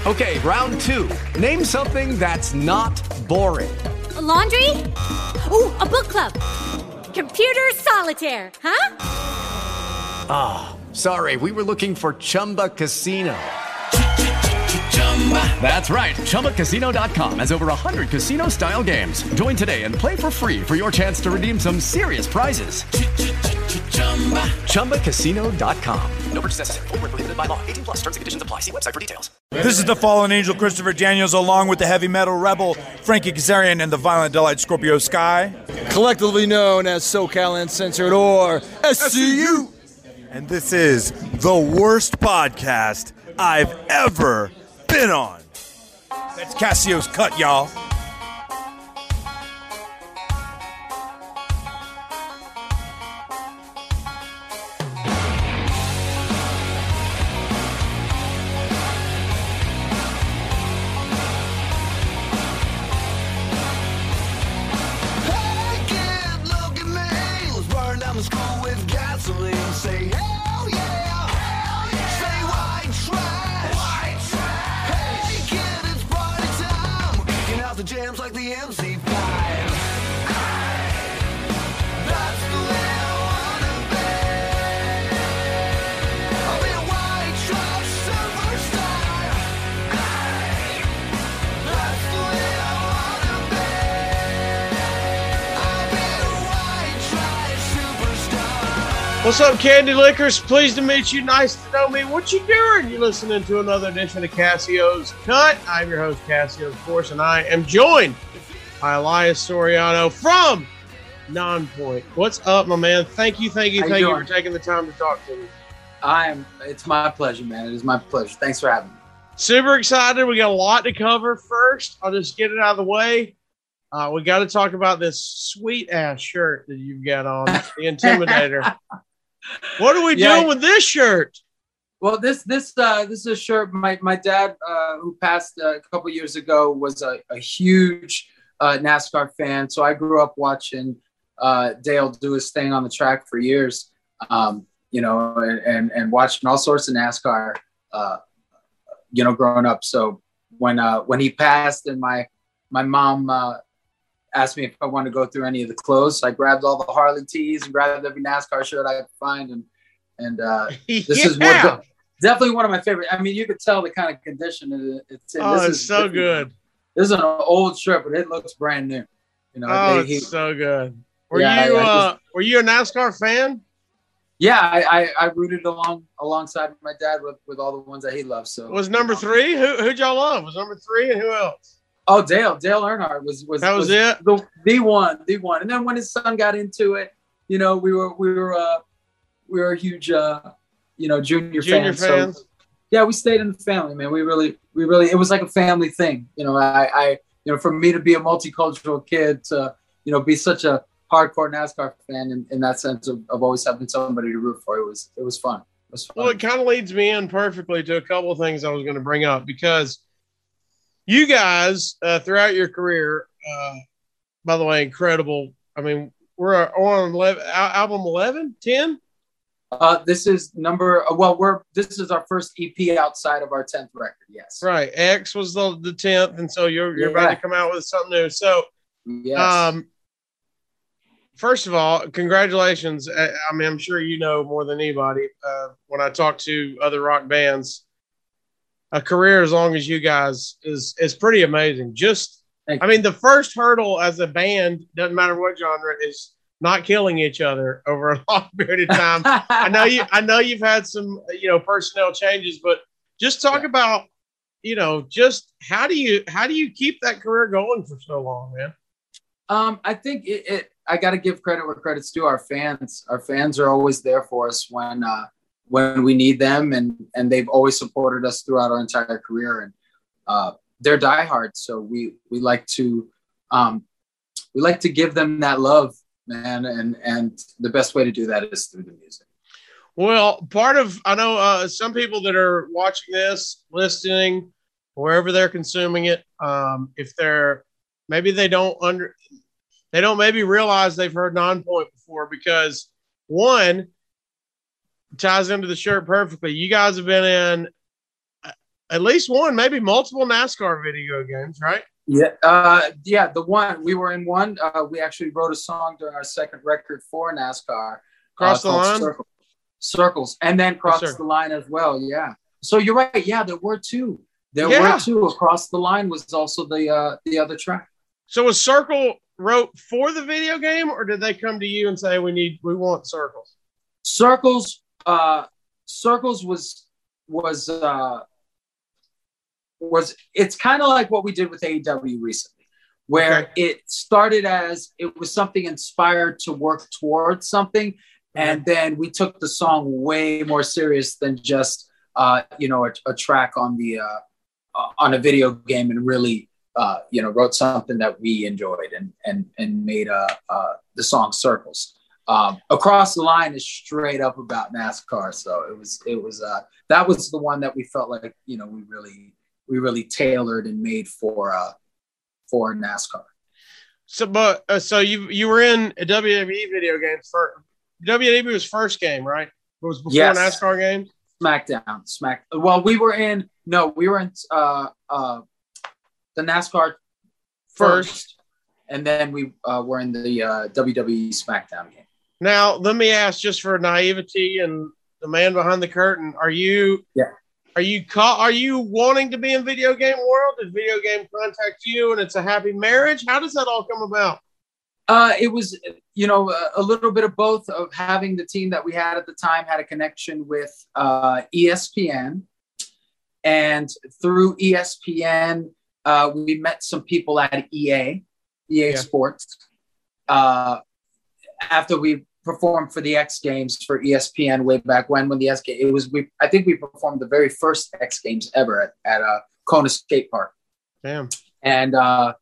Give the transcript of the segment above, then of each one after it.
Okay, round two. Name something that's not boring. A laundry? Ooh, a book club. Computer solitaire, huh? Ah, sorry, we were looking for Chumba Casino. That's right, ChumbaCasino.com has over 100 casino-style games. Join today and play for free for your chance to redeem some serious prizes. ChumbaCasino.com. No purchase necessary. Void where prohibited by law. 18+ terms and conditions apply. See website for details. This is the fallen angel Christopher Daniels, along with the heavy metal rebel Frankie Kazarian and the violent delight Scorpio Sky, collectively known as SoCal Uncensored or SCU. And this is the worst podcast I've ever been on. That's Cassio's cut, y'all. What's up, Candy Lickers? Pleased to meet you. Nice to know me. What you doing? You're listening to another edition of Cassio's Cut. I'm your host, Cassio, of course, and I am joined by Elias Soriano from Nonpoint. What's up, my man? Thank you for taking the time to talk to me. It's my pleasure, man. It is my pleasure. Thanks for having me. Super excited. We got a lot to cover. First, I'll just get it out of the way. We got to talk about this sweet-ass shirt that you've got on, the Intimidator. What are we doing with this shirt? Well, this is a shirt. My dad, who passed a couple years ago, was a huge NASCAR fan. So I grew up watching Dale do his thing on the track for years, and watching all sorts of NASCAR, growing up. So when he passed and my mom asked me if I wanted to go through any of the clothes, I grabbed all the Harley tees and grabbed every NASCAR shirt I could find. And this is definitely one of my favorite. I mean, you could tell the kind of condition it's in. Oh, it's so good. This is an old shirt, but it looks brand new. It's so good. Were you a NASCAR fan? Yeah, I rooted alongside my dad with all the ones that he loves. So was number 3? Who'd y'all love? Was number 3 and who else? Oh, Dale Earnhardt was it? The one. And then when his son got into it, we were huge junior fans. So, yeah, we stayed in the family, man. We really it was like a family thing. For me to be a multicultural kid to, be such a hardcore NASCAR fan in that sense of always having somebody to root for. It was fun. Well, it kind of leads me in perfectly to a couple of things I was going to bring up, because you guys, throughout your career, by the way, incredible. I mean, we're on album 11, 10? This is this is our first EP outside of our 10th record, yes. Right. X was the 10th, and so you're about to come out with something new. So, yes. First of all, congratulations. I mean, I'm sure you know more than anybody, when I talk to other rock bands, a career as long as you guys is pretty amazing. The first hurdle as a band, doesn't matter what genre, is not killing each other over a long period of time. I know you've had some, personnel changes, but just talk about, just how do you keep that career going for so long, man? I think I got to give credit where credit's due. Our fans are always there for us when we need them, and they've always supported us throughout our entire career. And they're diehards, so we like to give them that love, man. And the best way to do that is through the music. Well, I know some people that are watching this, listening, wherever they're consuming it, if they're maybe they don't maybe realize they've heard Nonpoint before, because one ties into the shirt perfectly. You guys have been in at least one, maybe multiple NASCAR video games, right? Yeah. The one we were in one. We actually wrote a song during our second record for NASCAR. Cross the line? Circles. And then Cross the Line as well. Yeah. So you're right. Yeah, there were two. Were two. Across the Line was also the other track. So was Circle wrote for the video game, or did they come to you and say we want Circles? Circles was it's kind of like what we did with AEW recently, where it started as it was something inspired to work towards something, and then we took the song way more serious than just a track on a video game, and really wrote something that we enjoyed and made the song Circles. Across the Line is straight up about NASCAR, so it was that was the one that we felt like we really tailored and made for NASCAR. So you were in a WWE video game for WWE was first game, right? It was before NASCAR game. SmackDown. Well, we were in the NASCAR first, and then we were in the WWE SmackDown game. Now, let me ask, just for naivety and the man behind the curtain, are you wanting to be in video game world? Did video game contact you and it's a happy marriage? How does that all come about? It was, a little bit of both, of having the team that we had at the time had a connection with ESPN. And through ESPN, we met some people at EA Sports. After we performed for the X Games for ESPN way back when the X Games, I think we performed the very first X Games ever at Kona Skate Park. Damn. And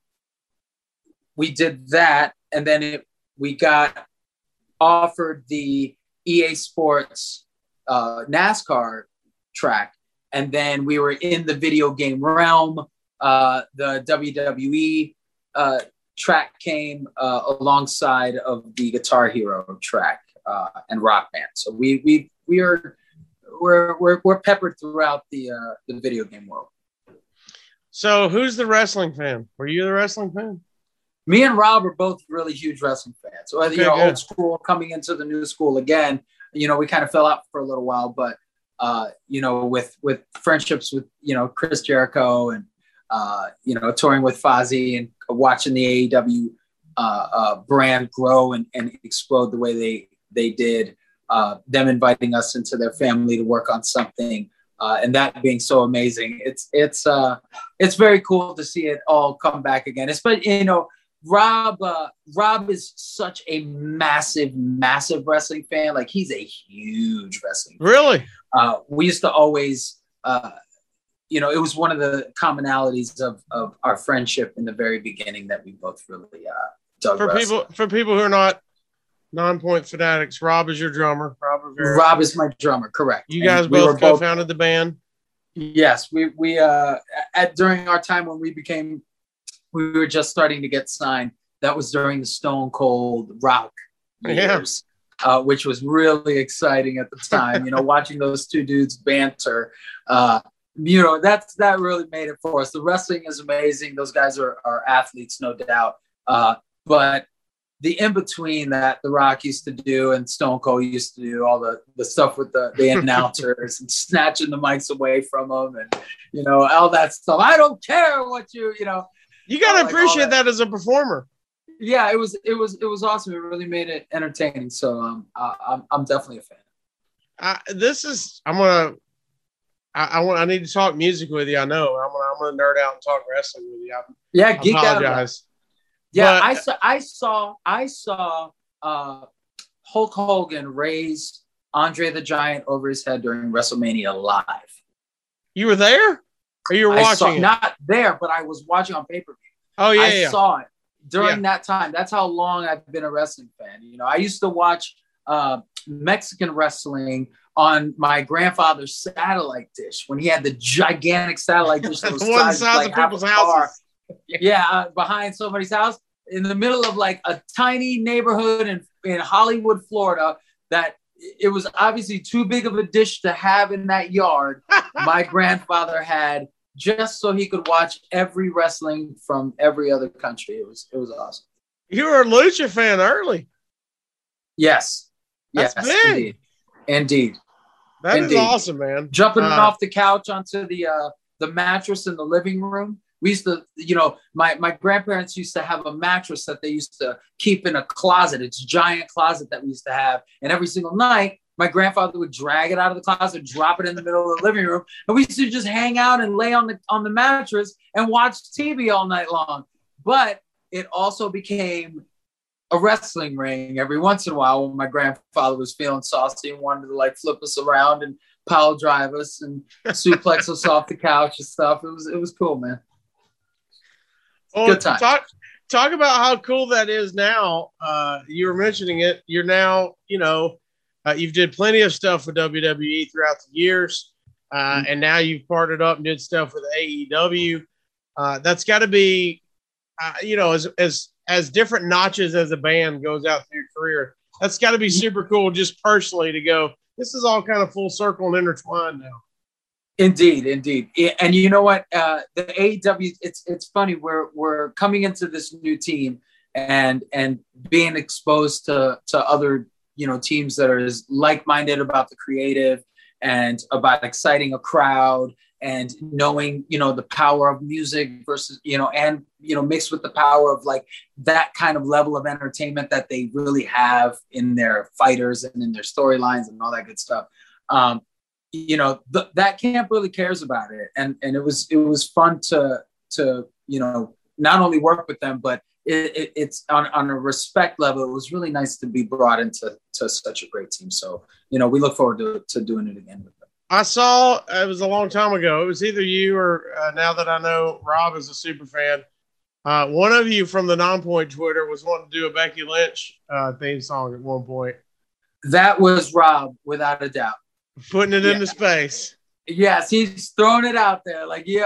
we did that, and then we got offered the EA Sports NASCAR track, and then we were in the video game realm. The WWE track came alongside of the Guitar Hero track and Rock Band. So we're peppered throughout the video game world. So who's the wrestling fan? Were you the wrestling fan? Me and Rob are both really huge wrestling fans. So old school coming into the new school again. We kind of fell out for a little while, but with friendships with Chris Jericho and touring with Fozzy and watching the AEW brand grow and explode the way they did, them inviting us into their family to work on something, and that being so amazing. It's very cool to see it all come back again. Especially, Rob is such a massive wrestling fan. Like, he's a huge wrestling fan. Really? We used to always, it was one of the commonalities of our friendship in the very beginning that we both really dug. For people who are not non-point fanatics, Rob is your drummer. Rob is my drummer, correct. You guys both co-founded the band? Yes, we during our time when we were just starting to get signed. That was during the Stone Cold Rock years, which was really exciting at the time. Watching those two dudes banter. That really made it for us. The wrestling is amazing. Those guys are athletes, no doubt. But the in-between that The Rock used to do and Stone Cold used to do, all the stuff with the announcers and snatching the mics away from them and, all that stuff. I don't care what you got to appreciate that as a performer. Yeah, it was awesome. It really made it entertaining. So I'm definitely a fan. I need to talk music with you. I know I'm gonna nerd out and talk wrestling with you. Geek apologize. Out. Yeah, but I saw Hulk Hogan raise Andre the Giant over his head during WrestleMania live. You were there, or you were watching it? Not there, but I was watching on pay-per-view. Oh yeah, I saw it during that time. That's how long I've been a wrestling fan. I used to watch Mexican wrestling on my grandfather's satellite dish when he had the gigantic satellite dish that was one size of people's houses. Behind somebody's house in the middle of like a tiny neighborhood in Hollywood, Florida, that it was obviously too big of a dish to have in that yard. My grandfather had, just so he could watch every wrestling from every other country. It was awesome. You were a Lucha fan early. Yes. That's yes, big. Indeed. That is awesome, man. Jumping off the couch onto the mattress in the living room. We used to, my grandparents used to have a mattress that they used to keep in a closet. It's a giant closet that we used to have. And every single night, my grandfather would drag it out of the closet, drop it in the middle of the living room. And we used to just hang out and lay on the mattress and watch TV all night long. But it also became a wrestling ring every once in a while when my grandfather was feeling saucy and wanted to flip us around and pile drive us and suplex us off the couch and stuff. It was cool, man. Good time. Talk about how cool that is now. You were mentioning it. You're now, you've did plenty of stuff with WWE throughout the years, and now you've partnered up and did stuff with AEW. That's got to be, as different notches as a band goes out through your career. That's got to be super cool, just personally, to go, this is all kind of full circle and intertwined now. Indeed. And you know what? The AEW, it's funny. We're coming into this new team and being exposed to other, teams that are as like-minded about the creative and about exciting a crowd and knowing, the power of music versus, and, mixed with the power of that kind of level of entertainment that they really have in their fighters and in their storylines and all that good stuff. That camp really cares about it. And it was fun to not only work with them, but it's on a respect level. It was really nice to be brought into such a great team. So, we look forward to doing it again with them. I saw, it was a long time ago. It was either you or now that I know Rob is a super fan, one of you from the Non-Point Twitter was wanting to do a Becky Lynch theme song at one point. That was Rob, without a doubt. Putting it into space. Yes, he's throwing it out there.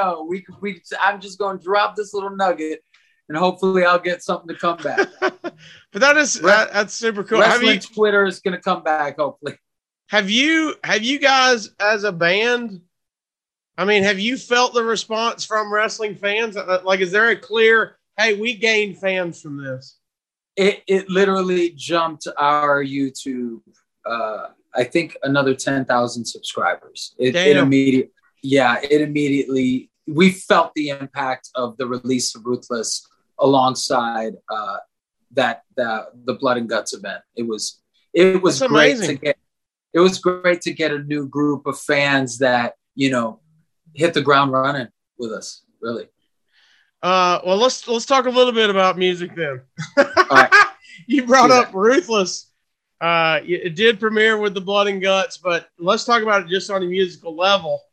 I'm just going to drop this little nugget, and hopefully I'll get something to come back. But that's super cool. Wrestling Twitter is going to come back, hopefully. Have you guys as a band? I mean, have you felt the response from wrestling fans? Is there a clear, hey, we gained fans from this? It literally jumped our YouTube. I think another 10,000 subscribers. It immediately, we felt the impact of the release of Ruthless alongside the Blood and Guts event. It was great to get. It was great to get a new group of fans that, hit the ground running with us, really. Well, let's talk a little bit about music then. All right. You brought up Ruthless. It did premiere with the Blood and Guts, but let's talk about it just on a musical level.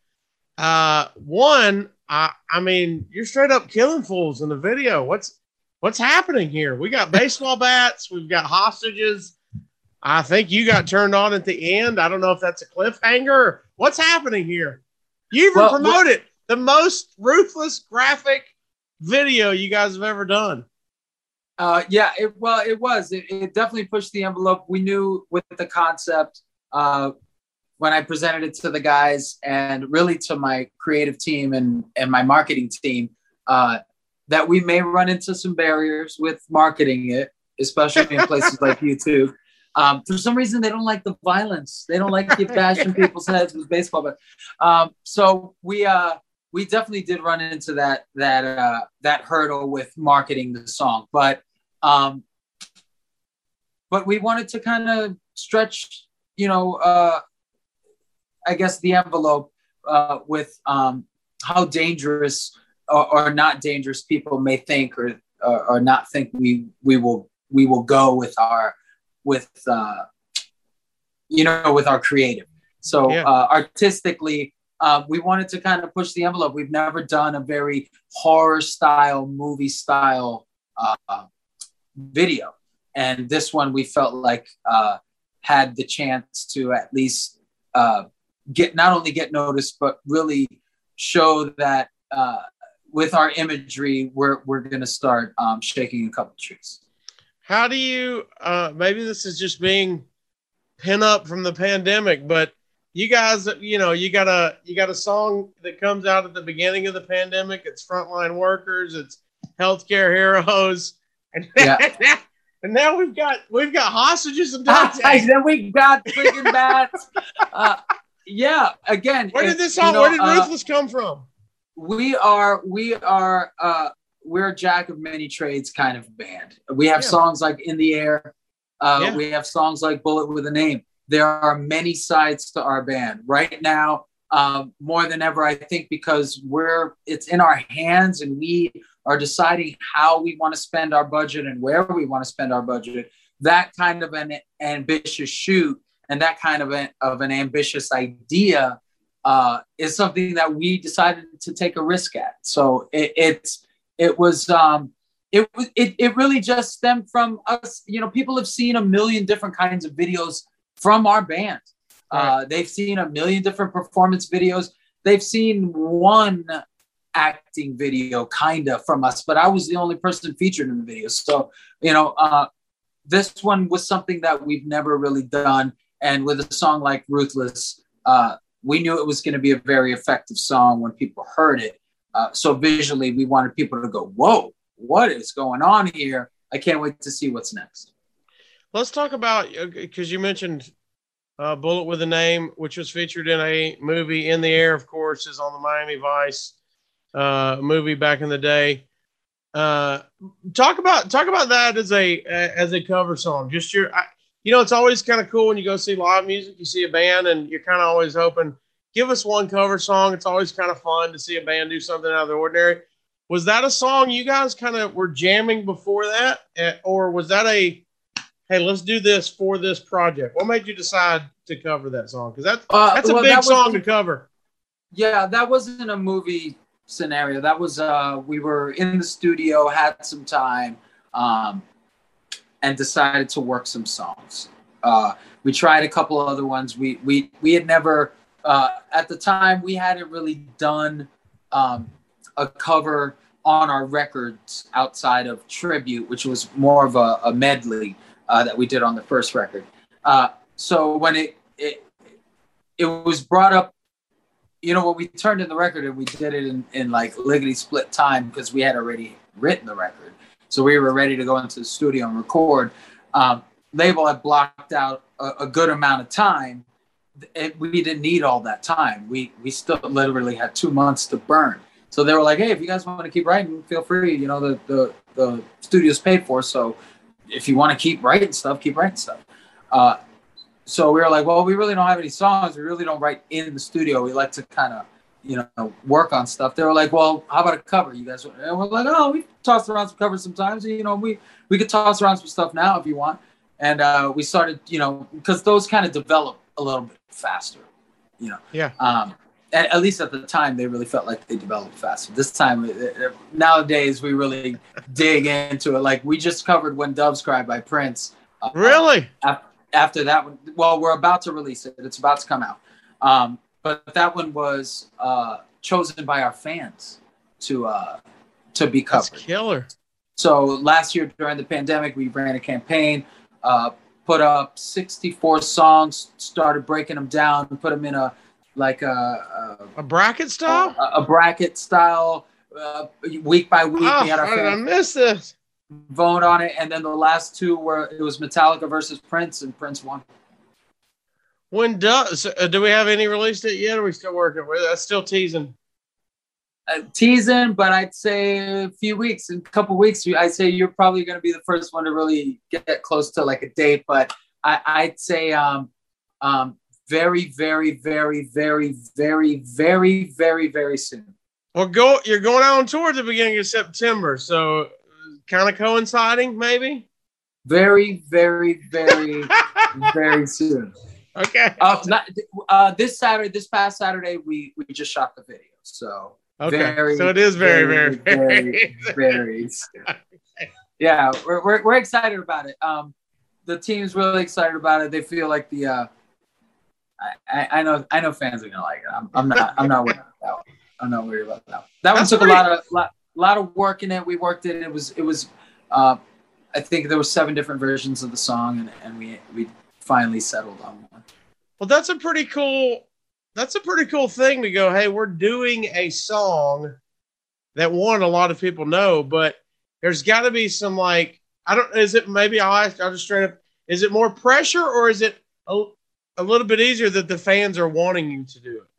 One, I mean, you're straight up killing fools in the video. What's happening here? We got baseball bats. We've got hostages. I think you got turned on at the end. I don't know if that's a cliffhanger. What's happening here? You even promoted the most ruthless graphic video you guys have ever done. It was. It definitely pushed the envelope. We knew with the concept when I presented it to the guys and really to my creative team and my marketing team that we may run into some barriers with marketing it, especially in places like YouTube. For some reason, they don't like the violence. They don't like you bashing people's heads with baseball. But so we definitely did run into that hurdle with marketing the song. But we wanted to kind of stretch, I guess the envelope with how dangerous or not dangerous people may think or not think we will go with our creative. So artistically, we wanted to kind of push the envelope. We've never done a very horror style, movie style video. And this one we felt like had the chance to at least not only get noticed, but really show that with our imagery, we're going to start shaking a couple trees. How do you, maybe this is just being pin up from the pandemic, but you guys, you got a song that comes out at the beginning of the pandemic. It's frontline workers, it's healthcare heroes, and and now we've got hostages and Dante. Then we got freaking bats. Again, where did this song? Where did Ruthless come from? We're a jack of many trades kind of band. We have songs like In the Air. We have songs like Bullet with a Name. There are many sides to our band right now, more than ever, I think, because it's in our hands and we are deciding how we want to spend our budget and where we want to spend our budget. That kind of an ambitious shoot and that kind of an ambitious idea is something that we decided to take a risk at. So it really just stemmed from us. People have seen a million different kinds of videos from our band. Right. They've seen a million different performance videos. They've seen one acting video kind of from us, but I was the only person featured in the video. So, this one was something that we've never really done. And with a song like Ruthless, we knew it was going to be a very effective song when people heard it. So visually, we wanted people to go, whoa, what is going on here? I can't wait to see what's next. Let's talk about, because you mentioned Bullet with a Name, which was featured in a movie. In the Air, of course, is on the Miami Vice movie back in the day. Talk about that as a cover song. Just it's always kind of cool when you go see live music, you see a band and you're kind of always hoping, give us one cover song. It's always kind of fun to see a band do something out of the ordinary. Was that a song you guys kind of were jamming before that? Or was that hey, let's do this for this project? What made you decide to cover that song? Because that's a big song to cover. Yeah, that wasn't a movie scenario. That was we were in the studio, had some time, and decided to work some songs. We tried a couple other ones. We had never at the time we hadn't really done a cover on our records outside of Tribute, which was more of a medley that we did on the first record. So when it was brought up, when we turned in the record and we did it in like lickety split time because we had already written the record. So we were ready to go into the studio and record. Label had blocked out a good amount of time. We didn't need all that time. We still literally had 2 months to burn. So they were like, hey, if you guys want to keep writing, feel free. The studio's paid for. So if you want to keep writing stuff, keep writing stuff. So we were like, well, we really don't have any songs. We really don't write in the studio. We like to kind of, work on stuff. They were like, well, how about a cover? You guys, and we're like, oh, we tossed around some covers sometimes. We could toss around some stuff now if you want. And we started, because those kind of develop a little bit faster, Yeah. At least at the time, they really felt like they developed faster. This time, nowadays, we really dig into it. Like, we just covered When Doves Cry by Prince. Really? After that one, well, we're about to release it. It's about to come out. But that one was chosen by our fans to be covered. That's killer. So last year during the pandemic, we ran a campaign, put up 64 songs, started breaking them down, and put them in a bracket style? A bracket style, week by week. Oh, we had our fans I missed this. Vote on it, and then the last two it was Metallica versus Prince, and Prince won. Do we have any release date yet, or are we still working? That's still teasing. Teasing, but I'd say a few weeks, in a couple weeks, I'd say you're probably going to be the first one to really get close to like a date, but I'd say very, very, very, very, very, very, very, very soon. Well, you're going out on tour at the beginning of September, so kind of coinciding, maybe? Very, very, very, very soon. Okay. This past Saturday, we just shot the video, so. Okay, so it is very, very, very, very. Yeah, we're excited about it. The team's really excited about it. They feel like I know fans are gonna like it. I'm not worried about that one. I'm not worried about that one. That one took a lot of work in it. We worked it. It was I think there were 7 different versions of the song, and we finally settled on one. Well, that's a pretty cool thing to go, hey, we're doing a song that a lot of people know, but there's got to be some is it maybe I'll just straight up, is it more pressure or is it a little bit easier that the fans are wanting you to do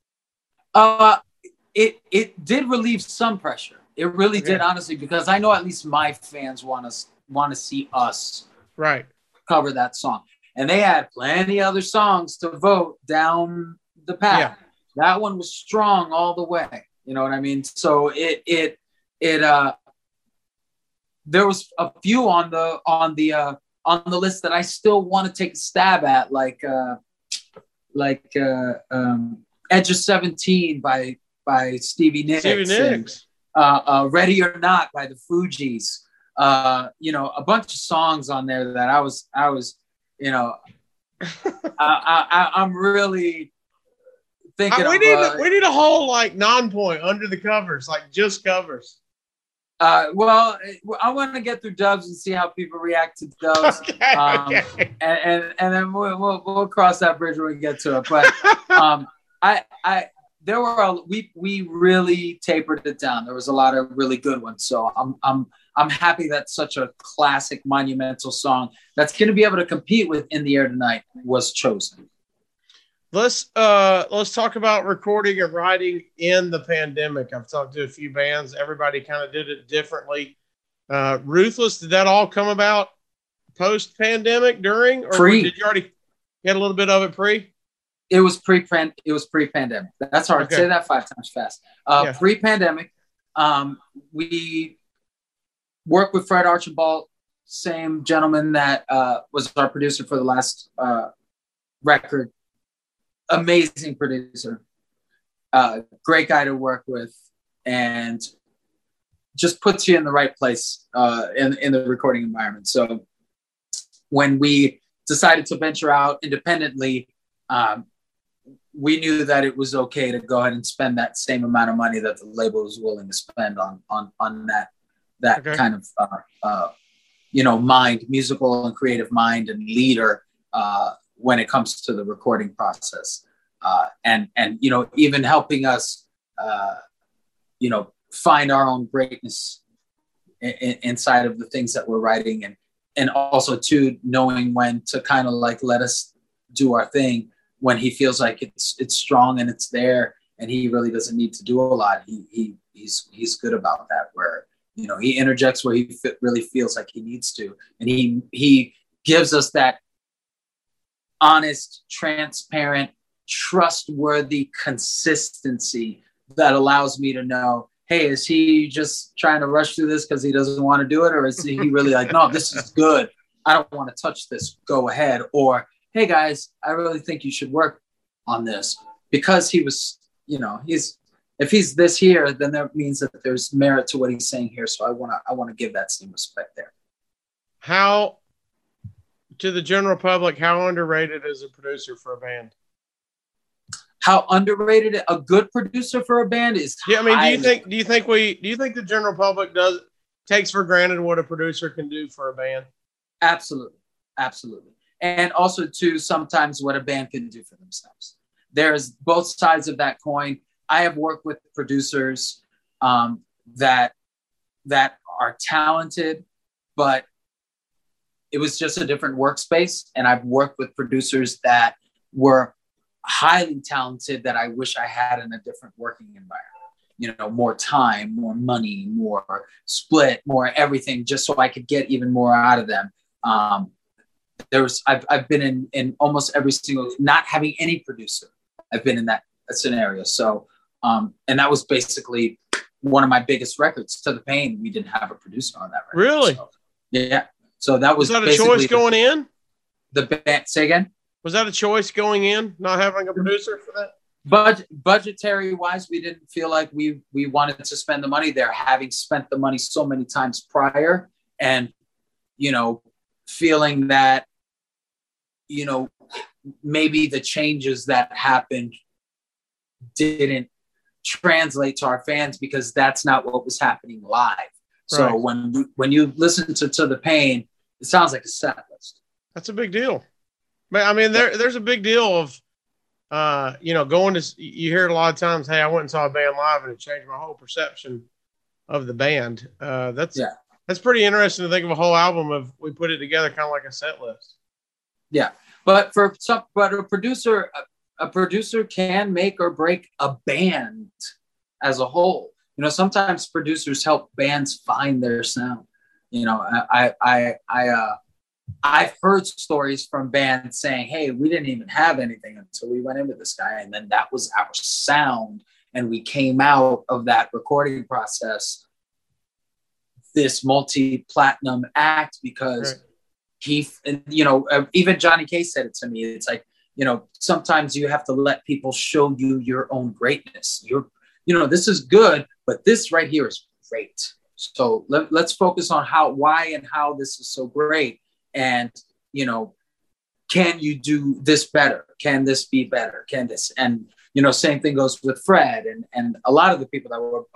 it? It did relieve some pressure. It really did, honestly, because I know at least my fans want to see us cover that song. And they had plenty other songs to vote down the path. Yeah. That one was strong all the way. You know what I mean? So there was a few on the list that I still want to take a stab at, like Edge of 17 by Stevie Nicks. And, Ready or Not by the Fugees. A bunch of songs on there that I was I'm really thinking we need a whole non-point under the covers, just covers. Well, I want to get through Dubs and see how people react to Dubs. Okay. And then we'll cross that bridge when we get to it. But we really tapered it down. There was a lot of really good ones. So I'm happy that such a classic, monumental song that's going to be able to compete with In the Air Tonight was chosen. Let's talk about recording and writing in the pandemic. I've talked to a few bands. Everybody kind of did it differently. Ruthless, did that all come about post-pandemic, during, or did you already get a little bit of it pre? It was pre-pandemic. That's hard. Okay. Say that 5 times fast. Pre-pandemic, we worked with Fred Archibald, same gentleman that was our producer for the last record. Amazing producer, great guy to work with, and just puts you in the right place in the recording environment. So when we decided to venture out independently, we knew that it was okay to go ahead and spend that same amount of money that the label was willing to spend on that kind of mind, musical and creative mind and leader when it comes to the recording process, and even helping us find our own greatness inside of the things that we're writing, and also too knowing when to kind of let us do our thing when he feels like it's strong and it's there and he really doesn't need to do a lot. He's good about that, where he interjects where he really feels like he needs to, and he gives us that honest, transparent, trustworthy consistency that allows me to know, hey, is he just trying to rush through this because he doesn't want to do it? Or is he really no, this is good, I don't want to touch this, go ahead. Or, hey guys, I really think you should work on this, because he was, if he's this here, then that means that there's merit to what he's saying here. So I want to give that same respect there. How, to the general public, how underrated is a producer for a band? How underrated a good producer for a band is? Yeah, I mean, do you think the general public takes for granted what a producer can do for a band? Absolutely. And also too, sometimes what a band can do for themselves. There's both sides of that coin. I have worked with producers that are talented, but it was just a different workspace. And I've worked with producers that were highly talented that I wish I had in a different working environment. More time, more money, more split, more everything, just so I could get even more out of them. I've been in almost every single, not having any producer, I've been in that scenario. So, and that was basically one of my biggest records, To the Pain. We didn't have a producer on that record. Really? So, yeah. So that was that a choice going in? The band, say again? Was that a choice going in, not having a producer for that? Budgetary wise, we didn't feel like we wanted to spend the money there, having spent the money so many times prior, and feeling that maybe the changes that happened didn't translate to our fans, because that's not what was happening live. So when you listen to the Pain, it sounds like a set list. That's a big deal. But I mean, there's a big deal of, going to, you hear it a lot of times, hey, I went and saw a band live and it changed my whole perception of the band. That's pretty interesting to think of a whole album of, we put it together kind of like a set list. Yeah. But a producer can make or break a band as a whole. Sometimes producers help bands find their sound. I've heard stories from bands saying, hey, we didn't even have anything until we went into this guy. And then that was our sound. And we came out of that recording process, this multi-platinum act, because even Johnny K said it to me. It's like, sometimes you have to let people show you your own greatness. This is good, but this right here is great. So let's focus on why and how this is so great. And, can you do this better? Can this be better? Can this? And, same thing goes with Fred and a lot of the people that were,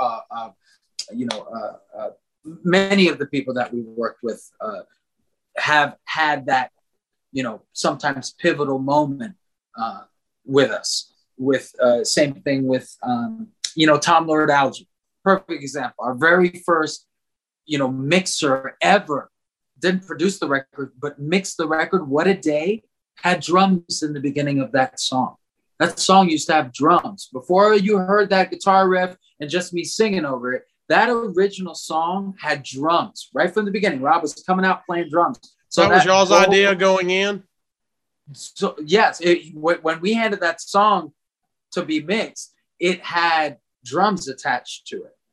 many of the people that we worked with have had that, sometimes pivotal moment with us. With same thing with, Tom Lord Alge, perfect example. Our very first, mixer ever. Didn't produce the record, but mixed the record. What a Day had drums in the beginning of that song. That song used to have drums. Before you heard that guitar riff and just me singing over it, that original song had drums right from the beginning. Rob was coming out playing drums. So that was y'all's idea going in? So yes, when we handed that song to be mixed, it had drums attached to it.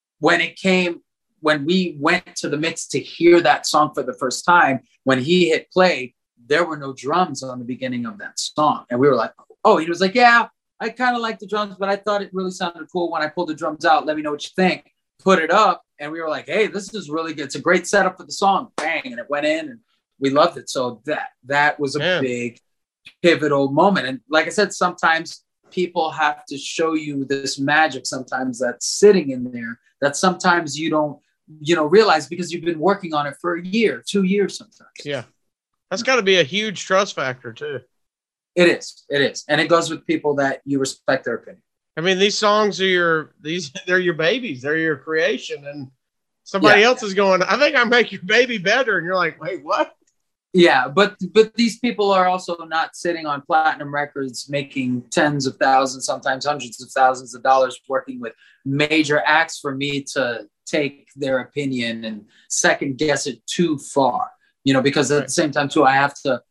When we went to the mix to hear that song for the first time, when he hit play, there were no drums on the beginning of that song. And we were like, oh, he was like, yeah, I kind of like the drums, but I thought it really sounded cool when I pulled the drums out. Let me know what you think. Put it up. And we were like, hey, this is really good. It's a great setup for the song. Bang. And it went in and we loved it. So that was a big pivotal moment. And like I said, sometimes people have to show you this magic sometimes that's sitting in there that sometimes you don't, realize because you've been working on it for a year, 2 years sometimes. Yeah. That's got to be a huge trust factor too. It is. And it goes with people that you respect their opinion. I mean, these songs are they're your babies. They're your creation. And somebody else is going, I think I make your baby better. And you're like, wait, what? Yeah. But these people are also not sitting on platinum records, making tens of thousands, sometimes hundreds of thousands of dollars working with major acts for me to take their opinion and second guess it too far, because at the same time too, I have to,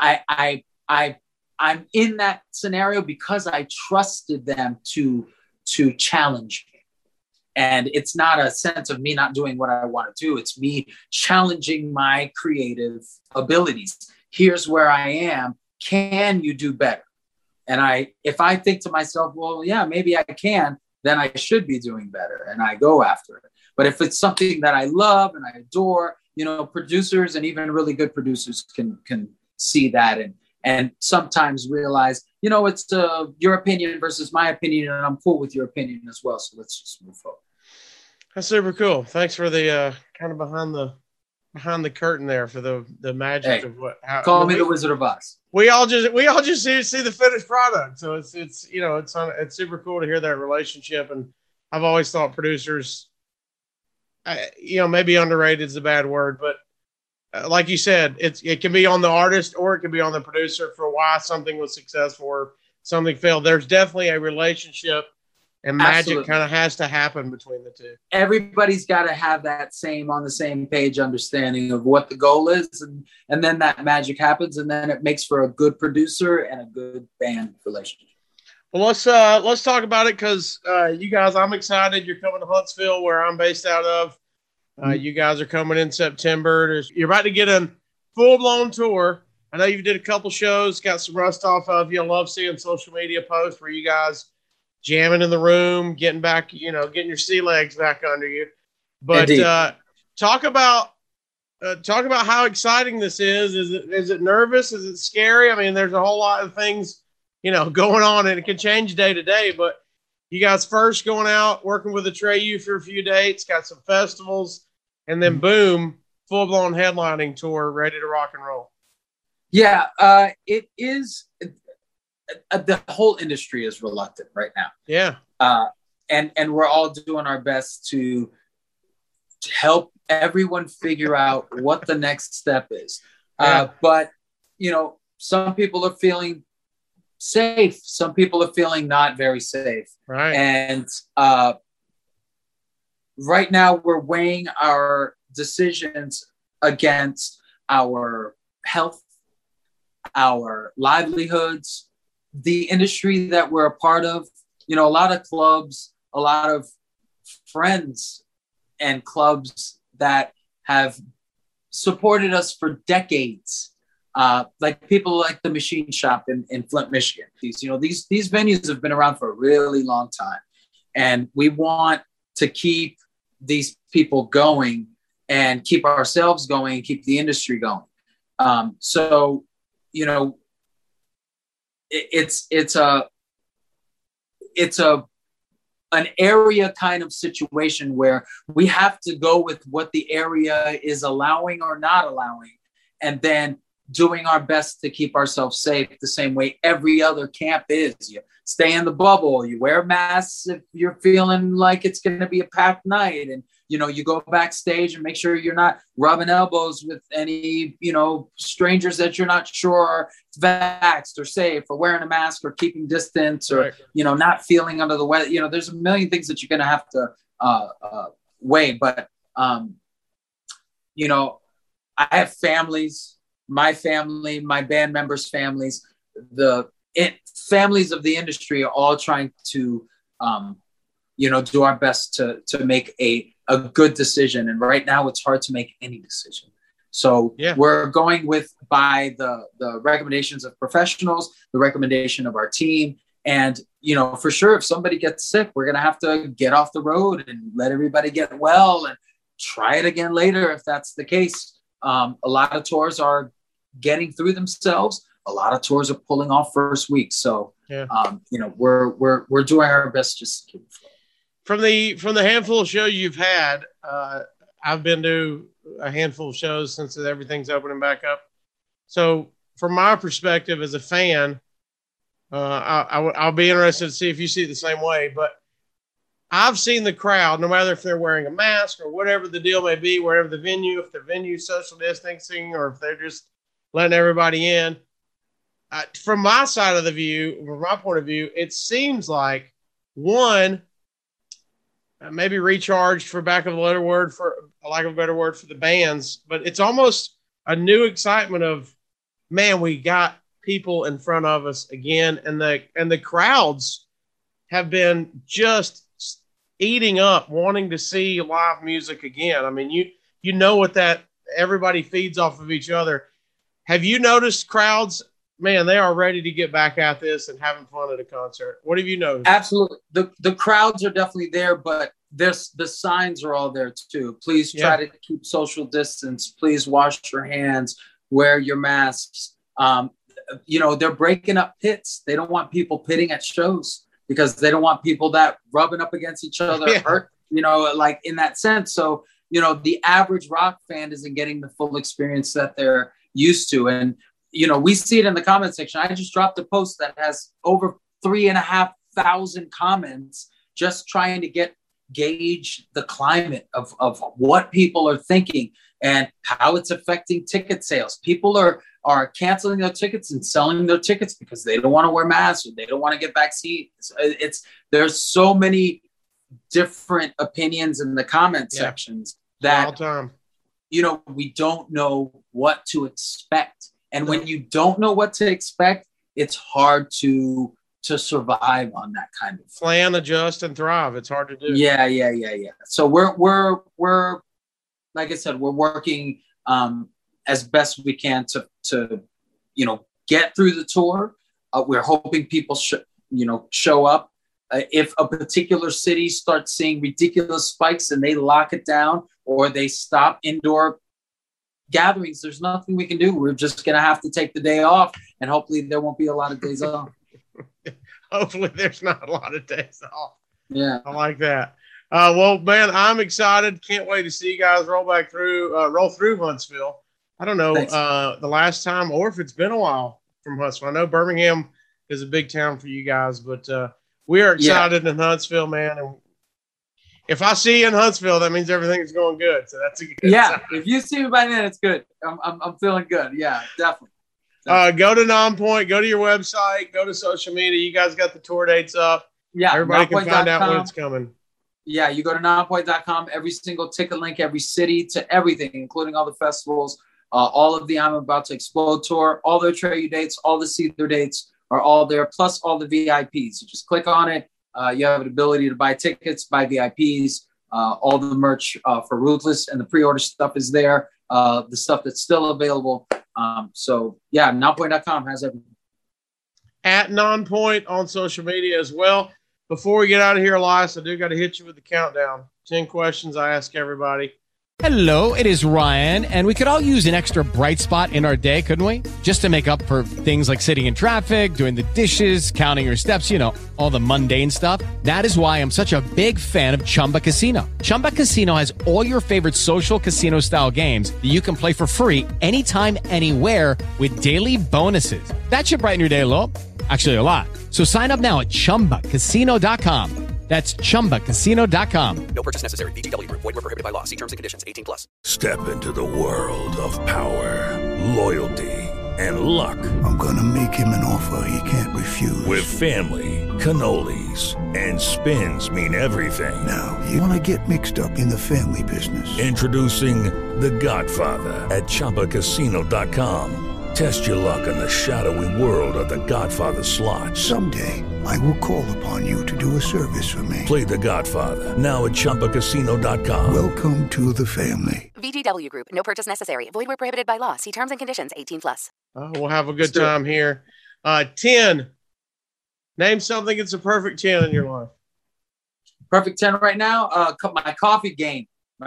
I'm in that scenario because I trusted them to challenge me. And it's not a sense of me not doing what I want to do. It's me challenging my creative abilities. Here's where I am. Can you do better? And if I think to myself, well, yeah, maybe I can, then I should be doing better. And I go after it. But if it's something that I love and I adore, producers and even really good producers can see that and sometimes realize, it's your opinion versus my opinion, and I'm cool with your opinion as well. So let's just move forward. That's super cool. Thanks for the kind of behind the curtain there for the magic of what. Call me the Wizard of Oz. We all just see the finished product. So it's super cool to hear that relationship. And I've always thought producers, maybe underrated is a bad word, but like you said, it can be on the artist or it can be on the producer for why something was successful or something failed. There's definitely a relationship and magic kind of has to happen between the two. Everybody's got to have that on the same page understanding of what the goal is. And then that magic happens and then it makes for a good producer and a good band relationship. Well, let's talk about it because you guys, I'm excited. You're coming to Huntsville, where I'm based out of. You guys are coming in September. You're about to get a full-blown tour. I know you did a couple shows, got some rust off of you. I love seeing social media posts where you guys jamming in the room, getting back, getting your sea legs back under you. But talk about how exciting this is. Is it nervous? Is it scary? I mean, there's a whole lot of things, going on, and it can change day to day. But you guys first going out, working with Atreyu for a few dates, got some festivals, and then boom, full-blown headlining tour, ready to rock and roll. Yeah, it is. The whole industry is reluctant right now. Yeah. And we're all doing our best to help everyone figure out what the next step is. But, some people are feeling safe. Some people are feeling not very safe. Right. And right now we're weighing our decisions against our health, our livelihoods, the industry that we're a part of. A lot of clubs, a lot of friends and clubs that have supported us for decades, like people like the Machine Shop in Flint, Michigan. These venues have been around for a really long time, and we want to keep these people going and keep ourselves going and keep the industry going. So, it's an area kind of situation where we have to go with what the area is allowing or not allowing, and then doing our best to keep ourselves safe the same way every other camp is. You stay in the bubble, you wear masks if you're feeling like it's going to be a packed night, and you go backstage and make sure you're not rubbing elbows with any, strangers that you're not sure are vaxxed or safe, or wearing a mask or keeping distance, or, right. Not feeling under the weather. There's a million things that you're going to have to weigh. But, I have families, my family, my band members' families, families of the industry are all trying to, do our best to make a good decision. And right now it's hard to make any decision. So we're going by the recommendations of professionals, the recommendation of our team. And, for sure, if somebody gets sick, we're going to have to get off the road and let everybody get well and try it again later if that's the case. A lot of tours are getting through themselves. A lot of tours are pulling off first week. So, we're doing our best just to keep it flowing. From the handful of shows you've had, I've been to a handful of shows since everything's opening back up. So from my perspective as a fan, I'll be interested to see if you see it the same way. But I've seen the crowd, no matter if they're wearing a mask or whatever the deal may be, wherever the venue, if the venue's social distancing or if they're just letting everybody in. From my side of the view, from my point of view, it seems like one, maybe recharged for lack of a better word for the bands, but it's almost a new excitement of, man, we got people in front of us again, and the crowds have been just eating up, wanting to see live music again. I mean, you know what that everybody feeds off of each other. Have you noticed crowds? Man, they are ready to get back at this and having fun at a concert. What have you noticed? Absolutely. The crowds are definitely there, but the signs are all there too. Please try to keep social distance. Please wash your hands, wear your masks. They're breaking up pits. They don't want people pitting at shows because they don't want people that rubbing up against each other hurt, like in that sense. So, the average rock fan isn't getting the full experience that they're used to. And, we see it in the comment section. I just dropped a post that has over 3,500 comments just trying to gauge the climate of what people are thinking and how it's affecting ticket sales. People are canceling their tickets and selling their tickets because they don't want to wear masks or they don't want to get vaccinated. There's so many different opinions in the comment sections that, we don't know what to expect. And when you don't know what to expect, it's hard to survive on that kind of plan, adjust, and thrive. It's hard to do. Yeah. So we're like I said, we're working as best we can to get through the tour. We're hoping people show up. If a particular city starts seeing ridiculous spikes and they lock it down or they stop indoor gatherings, there's nothing we can do. We're just going to have to take the day off, and hopefully there won't be a lot of days off. Hopefully there's not a lot of days off. Yeah. I like that. Well, man, I'm excited. Can't wait to see you guys roll through Huntsville. I don't know Thanks. the last time or if it's been a while from Huntsville. I know Birmingham is a big town for you guys, but we are excited in Huntsville, man. And if I see you in Huntsville, that means everything is going good. So that's a good sign. If you see me by then, it's good. I'm feeling good. Yeah, definitely. Go to Nonpoint, go to your website, go to social media. You guys got the tour dates up. Yeah, everybody can find out when nonpoint.com. it's coming. Yeah, you go to nonpoint.com, every single ticket link, every city to everything, including all the festivals, all of the I'm About to Explode tour, all their Atreyu dates, all the Seether dates are all there, plus all the VIPs. You just click on it. You have an ability to buy tickets, buy VIPs, all the merch for Ruthless, and the pre-order stuff is there. The stuff that's still available. Nonpoint.com has everything. At Nonpoint on social media as well. Before we get out of here, Elias, I do got to hit you with the countdown. 10 questions I ask everybody. Hello, it is Ryan, and we could all use an extra bright spot in our day, couldn't we? Just to make up for things like sitting in traffic, doing the dishes, counting your steps, all the mundane stuff. That is why I'm such a big fan of Chumba Casino. Chumba Casino has all your favorite social casino-style games that you can play for free anytime, anywhere with daily bonuses. That should brighten your day a little. Actually, a lot. So sign up now at ChumbaCasino.com. That's ChumbaCasino.com. No purchase necessary. VGW Group. Void where prohibited by law. See terms and conditions. 18+. Step into the world of power, loyalty, and luck. I'm gonna make him an offer he can't refuse. With family, cannolis, and spins mean everything. Now, you wanna get mixed up in the family business. Introducing The Godfather at ChumbaCasino.com. Test your luck in the shadowy world of The Godfather slot. Someday, I will call upon you to do a service for me. Play The Godfather, now at ChumbaCasino.com. Welcome to the family. VGW Group. No purchase necessary. Void where prohibited by law. See terms and conditions. 18+. We'll have a good time here. 10. Name something that's a perfect 10 in your life. Perfect 10 right now? My coffee game.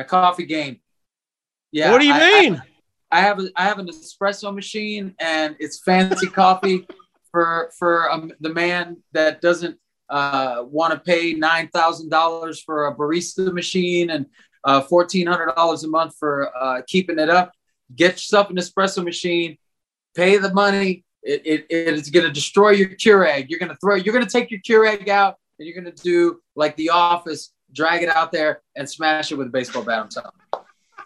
Yeah. What do you mean? I have an espresso machine, and it's fancy coffee for the man that doesn't want to pay $9,000 for a barista machine and $1,400 a month for keeping it up. Get yourself an espresso machine, pay the money. It is going to destroy your Keurig. You're going to take your Keurig out, and you're going to do like The Office, drag it out there and smash it with a baseball bat. I'm telling you.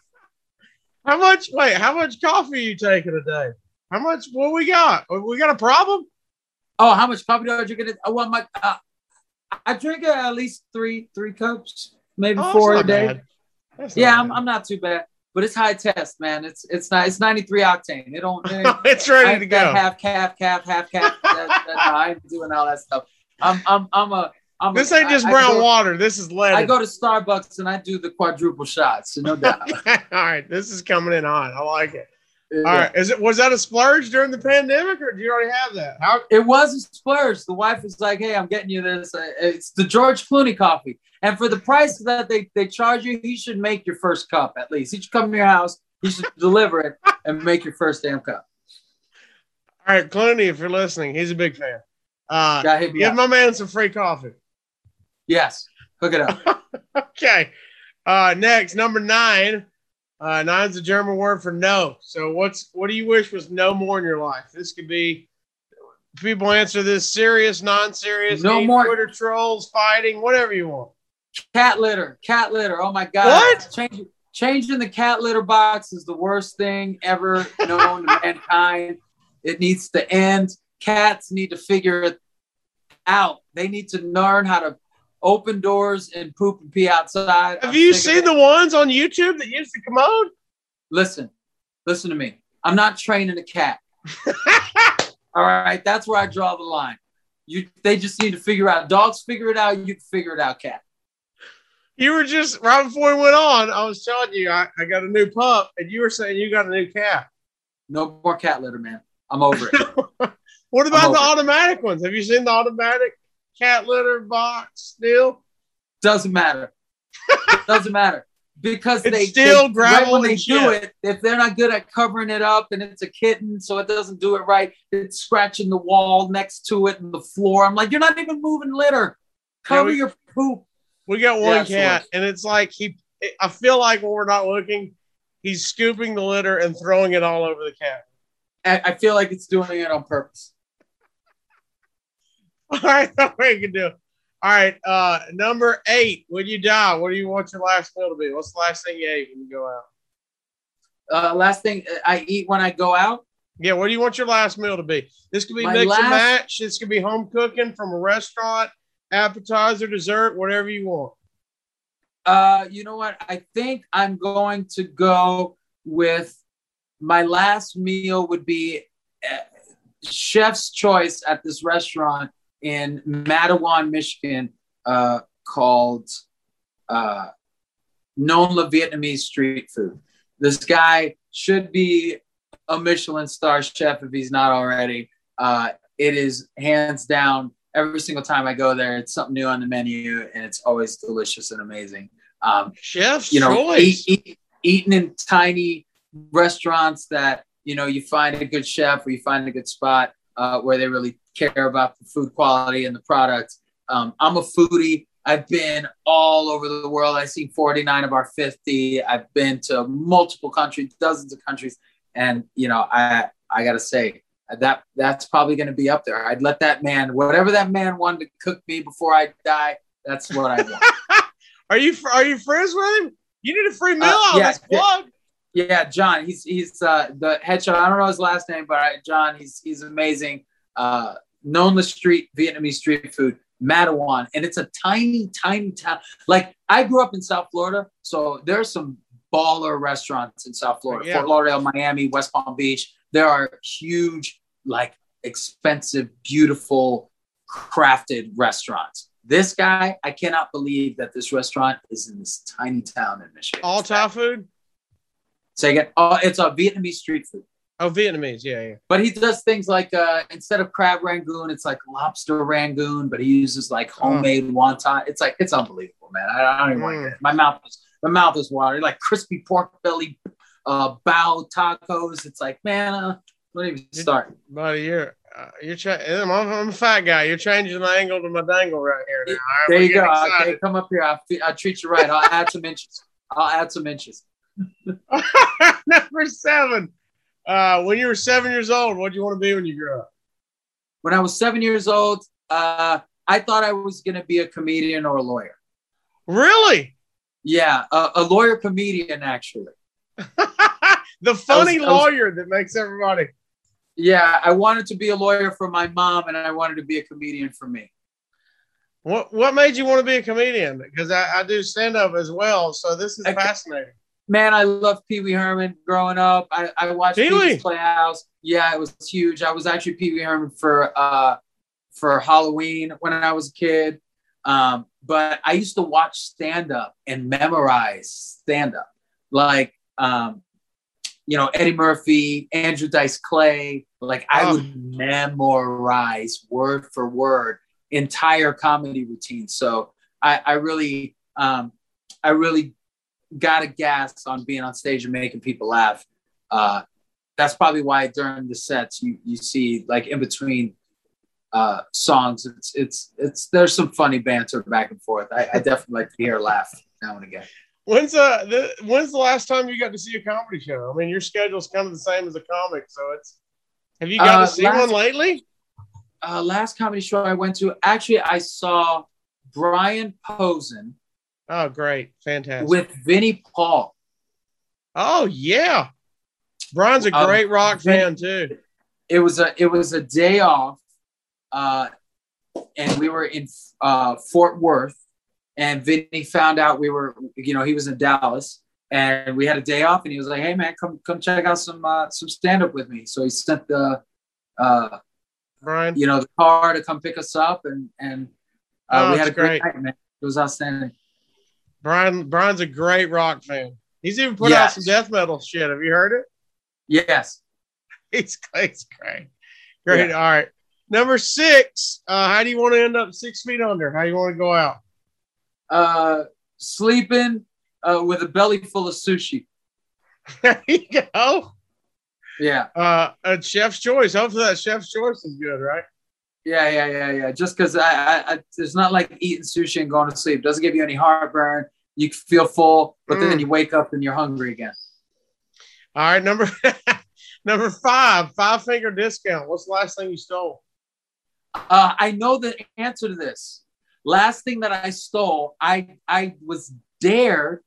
How much coffee are you taking a day? How much? What we got? We got a problem? Oh, how much coffee do I drink? I drink at least three cups, maybe 4 a day. I'm not too bad, but it's high test, man. It's 93 octane. It's ready to go. Half calf. I ain't doing all that stuff. This ain't just brown water. This is lead. I go to Starbucks and I do the quadruple shots, so no doubt. All right, this is coming in hot. I like it. Yeah. All right, was that a splurge during the pandemic, or do you already have that? It was a splurge. The wife was like, "Hey, I'm getting you this. It's the George Clooney coffee, and for the price that they charge you, he should make your first cup at least. He should come to your house. He should deliver it and make your first damn cup." All right, Clooney, if you're listening, he's a big fan. Give my man some free coffee. Yes, hook it up. Okay. Next, number 9. 9's a German word for no. So what do you wish was no more in your life? This could be, people answer this serious, non-serious, no more Twitter trolls, fighting, whatever you want. Cat litter. Oh my God. What? Changing the cat litter box is the worst thing ever known to mankind. It needs to end. Cats need to figure it out. They need to learn how to open doors and poop and pee outside. Have you seen the ones on YouTube that use the commode? Listen to me. I'm not training a cat. All right, that's where I draw the line. They just need to figure out. Dogs figure it out. You can figure it out, cat. You were just, right before we went on, I was telling you I got a new pup, and you were saying you got a new cat. No more cat litter, man. I'm over it. What about the automatic ones? Have you seen the automatic cat litter box deal? Doesn't matter. Because it's still gravel when they and do it, if they're not good at covering it up and it's a kitten, so it doesn't do it right, it's scratching the wall next to it and the floor. I'm like, you're not even moving litter. Cover your poop. We got one cat, and it's like I feel like when we're not looking, he's scooping the litter and throwing it all over the cat. I feel like it's doing it on purpose. All right, we can do. All right, number 8. When you die, what do you want your last meal to be? What's the last thing you ate when you go out? Last thing I eat when I go out? Yeah, what do you want your last meal to be? This could be mix and match. This could be home cooking from a restaurant, appetizer, dessert, whatever you want. You know what? I think I'm going to go with my last meal would be chef's choice at this restaurant in Matawan, Michigan, called Non Le Vietnamese Street Food. This guy should be a Michelin star chef if he's not already. It is hands down, every single time I go there, it's something new on the menu, and it's always delicious and amazing. Chef's choice. Eating in tiny restaurants that, you find a good chef or you find a good spot where they really care about the food quality and the product. I'm a foodie. I've been all over the world. I've seen 49 of our 50. I've been to multiple countries, dozens of countries. And, I got to say, that's probably going to be up there. I'd let that man, whatever that man wanted to cook me before I die, that's what I want. Are you friends with him? You need a free meal on this plug. Yeah, John. He's the head chef. I don't know his last name, but John. He's amazing. Non Le Street Vietnamese street food, Matawan, and it's a tiny town. Like, I grew up in South Florida, so there's some baller restaurants in South Florida. Yeah. Fort Lauderdale, Miami, West Palm Beach. There are huge, like, expensive, beautiful, crafted restaurants. This guy, I cannot believe that this restaurant is in this tiny town in Michigan. All Thai food? Say again. Oh, it's a Vietnamese street food. Oh, Vietnamese, yeah. But he does things like, instead of crab rangoon, it's like lobster rangoon, but he uses like homemade wonton. It's unbelievable, man. I don't even want to get it. My mouth is watering. Like crispy pork belly, bao tacos. It's like, man, don't even start. Buddy, I'm a fat guy. You're changing the angle to my dangle right here now. There you go. Okay, come up here. I'll treat you right. I'll add some inches. Number 7. When you were 7 years old, what do you want to be when you grew up? When I was 7 years old, I thought I was going to be a comedian or a lawyer. Really? Yeah, a lawyer comedian, actually. The funny lawyer that makes everybody. Yeah, I wanted to be a lawyer for my mom, and I wanted to be a comedian for me. What made you want to be a comedian? Because I do stand-up as well, so this is fascinating. Man, I loved Pee Wee Herman growing up. I watched Pee Wee's Playhouse. Yeah, it was huge. I was actually Pee Wee Herman for Halloween when I was a kid. But I used to watch stand-up and memorize stand-up. Like, Eddie Murphy, Andrew Dice Clay. Like, I would memorize word for word entire comedy routines. So I really got a gas on being on stage and making people laugh. That's probably why during the sets you see, like, in between songs, it's there's some funny banter back and forth. I definitely like to hear a laugh now and again. When's the last time you got to see a comedy show? I mean, your schedule's kind of the same as a comic, so have you got to see one lately? Last comedy show I went to, actually, I saw Brian Posen. Oh, great. Fantastic. With Vinnie Paul. Oh, yeah. Brian's a great rock fan, too. It was a day off, and we were in Fort Worth, and Vinnie found out we were, he was in Dallas, and we had a day off, and he was like, hey, man, come check out some stand-up with me. So he sent the Brian, the car to come pick us up, and we had a great night, man. It was outstanding. Brian's a great rock fan. He's even put out some death metal shit. Have you heard it? Yes. It's great. Great. Yeah. All right. Number 6. How do you want to end up 6 feet under? How do you want to go out? Sleeping with a belly full of sushi. There you go. Yeah. A chef's choice. Hopefully that chef's choice is good, right? Yeah. Just because I it's not like eating sushi and going to sleep. It doesn't give you any heartburn. You feel full, but then you wake up and you're hungry again. All right, number number 5 finger discount. What's the last thing you stole? I know the answer to this. Last thing that I stole, I was dared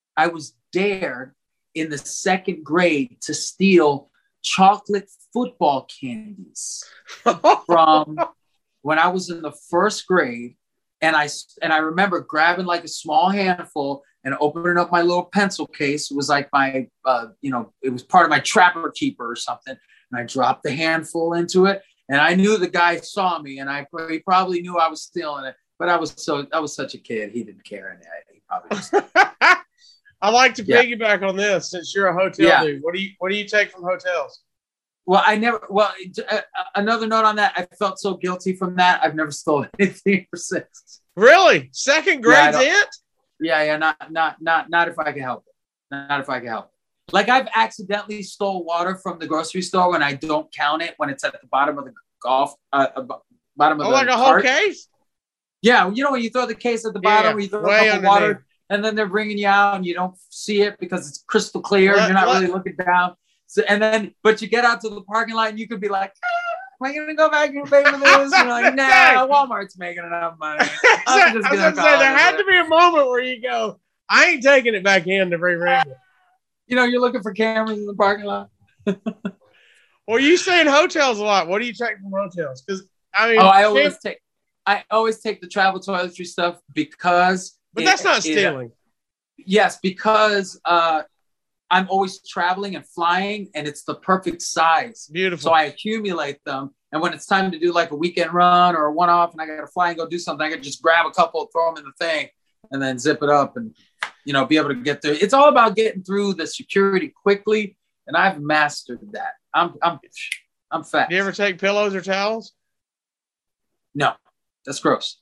in the 2nd grade to steal chocolate football candies from when I was in the 1st grade. And I remember grabbing like a small handful and opening up my little pencil case. It was like my, it was part of my Trapper Keeper or something. And I dropped the handful into it. And I knew the guy saw me, and he probably knew I was stealing it. But I was such a kid. He didn't care. And he probably just. I like to piggyback on this since you're a hotel dude. What do you take from hotels? Well, another note on that. I felt so guilty from that. I've never stolen anything ever since. Really? 2nd grade's it? Yeah. Not if I can help it. Not if I can help it. Like I've accidentally stole water from the grocery store when I don't count it when it's at the bottom of the bottom of the like a whole case? Yeah, when you throw the case at the bottom, you throw a cup of water, and then they're bringing you out, and you don't see it because it's crystal clear, and you're not really looking down. So, but you get out to the parking lot, and you could be like, am I going to go back and pay for this? And you're like, nah, Walmart's making enough money. I was going to say, there had to be a moment where you go, I ain't taking it back in to re-ring it. You're looking for cameras in the parking lot. Well, you say in hotels a lot. What do you take from hotels? Because I always take the travel toiletry stuff because. But that's not stealing. Yes, because I'm always traveling and flying, and it's the perfect size. Beautiful. So I accumulate them, and when it's time to do like a weekend run or a one-off, and I got to fly and go do something, I can just grab a couple, throw them in the thing, and then zip it up, and be able to get through. It's all about getting through the security quickly, and I've mastered that. I'm fast. Do you ever take pillows or towels? No, that's gross.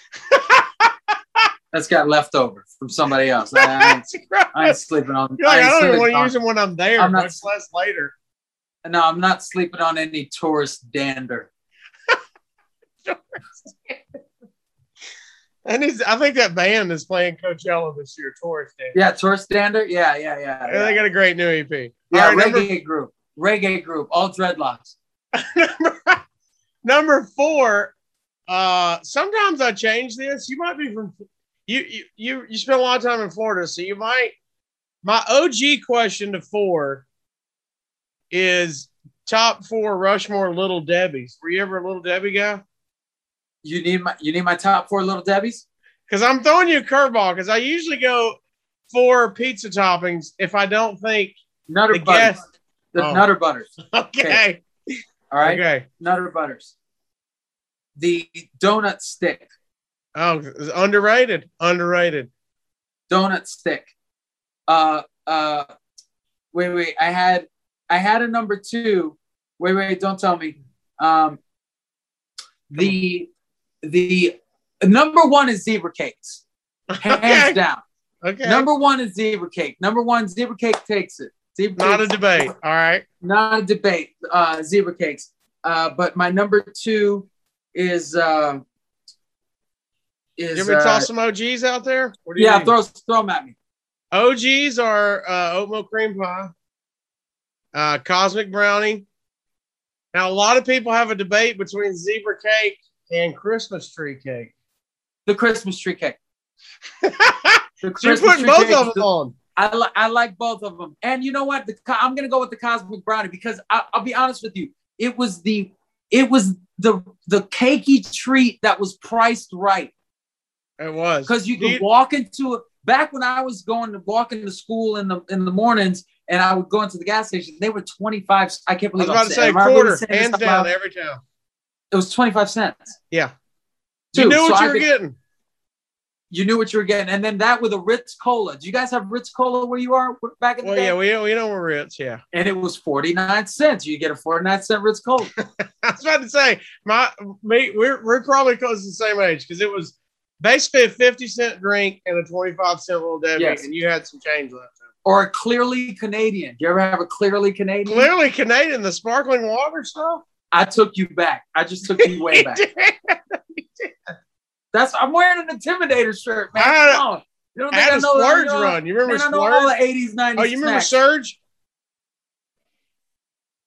That's got leftover from somebody else. I ain't sleeping on. I don't even want to use them when I'm there. Much less later. No, I'm not sleeping on any tourist dander. And I think that band is playing Coachella this year. Tourist Dander. Yeah, Tourist Dander. Yeah. They got a great new EP. Yeah, right, reggae group, all dreadlocks. Number 4. Sometimes I change this. You might be from you spent a lot of time in Florida, so you might. My OG question to 4 is top 4 Rushmore Little Debbies. Were you ever a Little Debbie guy? You need my top 4 Little Debbies? Because I'm throwing you a curveball. Because I usually go 4 pizza toppings if I don't think Nutter Butters. Nutter Butters. Okay. All right. Okay. Nutter Butters. The donut stick. Oh, underrated. Donut stick. Wait. I had a number 2. Wait. Don't tell me. The number 1 is zebra cakes. Hands down. Okay. Number 1 is zebra cake. Number 1, zebra cake takes it. Not a debate. All right. Not a debate. Zebra cakes. But my number 2 is. You want me to toss some OGs out there? Throw them at me. OGs are oatmeal cream pie, cosmic brownie. Now, a lot of people have a debate between zebra cake and Christmas tree cake. The Christmas tree cake. So you're putting both of them on. I like both of them. And you know what? I'm going to go with the cosmic brownie because I'll be honest with you. It was the cakey treat that was priced right. It was. Because you could walk into it. Back when I was walking to school in the mornings and I would go into the gas station, they were 25. I can't believe I was about to say quarter, hands down, every time. It was 25 cents. Yeah. You knew what you were getting. You knew what you were getting. And then that with a Ritz Cola. Do you guys have Ritz Cola where you are back in the day? Yeah, we know we're Ritz, yeah. And it was 49 cents. You get a 49-cent Ritz Cola. I was about to say, we're probably close to the same age because it was basically a 50-cent drink and a 25-cent Little Debbie, and you had some change left. Or a Clearly Canadian. Do you ever have a Clearly Canadian? Clearly Canadian, the sparkling water stuff? I took you back. I just took you way back. You did. I'm wearing an Intimidator shirt, man. Come on. You don't think I had a Splurge run. You remember Splurge? I know all the 80s, 90s. Oh, you remember Surge?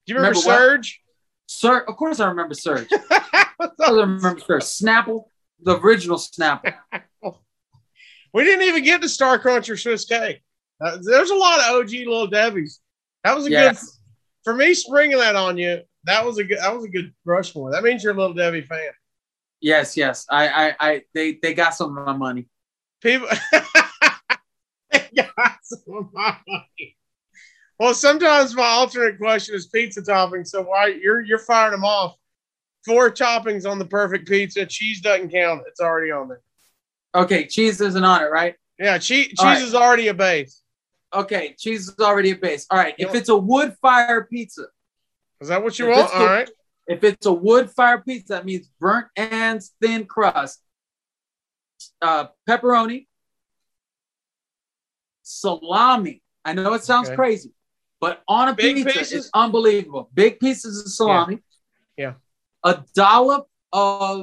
Do you remember what? Surge? Sir, of course I remember Surge. I remember Surge. Snapple, the original Snapple. We didn't even get to Star Crunch or Swiss cake. There's a lot of OG Little Debbie's. That was a good for me. Springing that on you, that was a good Rushmore. That means you're a Little Debbie fan. Yes. They got some of my money. People, they got some of my money. Well, sometimes my alternate question is pizza toppings. So why you're firing them off? 4 toppings on the perfect pizza. Cheese doesn't count. It's already on there. Okay, cheese isn't on it, right? Yeah, cheese is already a base. Okay, cheese is already a base. All right, if it's a wood fire pizza. Is that what you want? All right. If it's a wood fire pizza, that means burnt ends, thin crust, pepperoni, salami. I know it sounds crazy, but on a pizza, it's unbelievable. Big pieces of salami. Yeah. A dollop of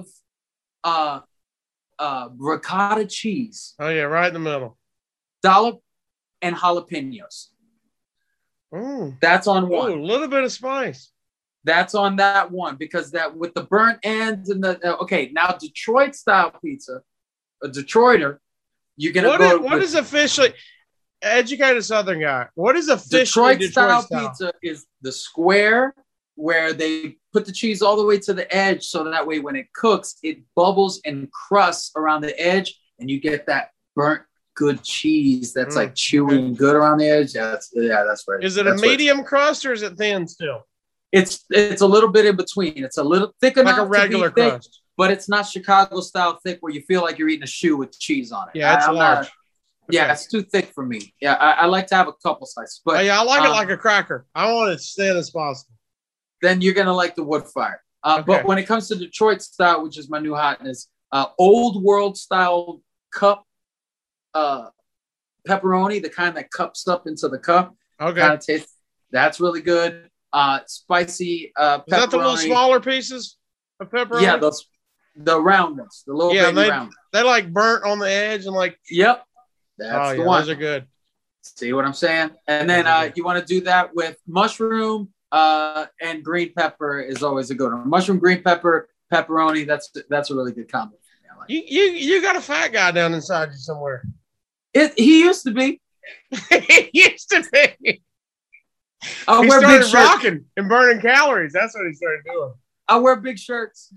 ricotta cheese. Oh, yeah, right in the middle. Dollop and jalapenos. That's on one. A little bit of spice. That's on that one because that with the burnt ends and the now Detroit style pizza, a Detroiter, you're gonna go. What is officially educated Southern guy? What is officially Detroit style pizza? Is the square where they put the cheese all the way to the edge, so that way when it cooks, it bubbles and crusts around the edge, and you get that burnt good cheese that's like chewy and good around the edge. That's where. Is it a medium crust or is it thin still? It's a little bit in between. It's a little thick enough, like a regular to be thick, crust, but it's not Chicago style thick where you feel like you're eating a shoe with cheese on it. Yeah, it's large. Yeah, it's too thick for me. Yeah, I like to have a couple slices, but I like it like a cracker. I want it as thin as possible. Then you're gonna like the wood fire. But when it comes to Detroit style, which is my new hotness, old world style cup pepperoni, the kind that cups up into the cup. Okay, kind of taste. That's really good. Spicy pepperoni. Is that the little smaller pieces of pepperoni? Yeah, the round ones, the little baby round. They like burnt on the edge and like. Yep, that's the one. Those are good. See what I'm saying? And then you want to do that with mushroom and green pepper is always a good one. Mushroom, green pepper, pepperoni. That's a really good combo. You got a fat guy down inside you somewhere. He used to be. He used to be. He started rocking and burning calories. That's what he started doing. I wear big shirts.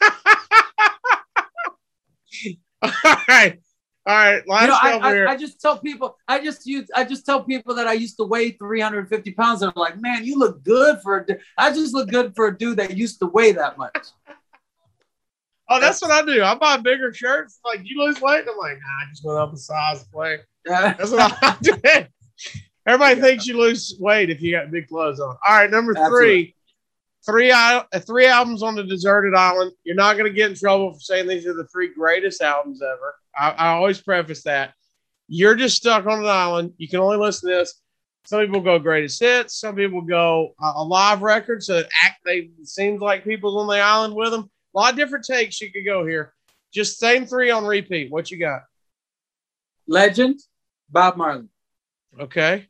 All right. I just tell people. I just tell people that I used to weigh 350 pounds. And I'm like, man, you look good I just look good for a dude that used to weigh that much. Oh, that's what I do. I buy bigger shirts. Like, you lose weight? I'm like, nah, I just went up a size of weight. That's what I do. Everybody thinks you lose weight if you got big clothes on. All right, number three albums on the deserted island. You're not going to get in trouble for saying these are the 3 greatest albums ever. I always preface that. You're just stuck on an island. You can only listen to this. Some people go greatest hits. Some people go a live record. So it seems like people's on the island with them. A lot of different takes you could go here. Just same 3 on repeat. What you got? Legend, Bob Marley. Okay.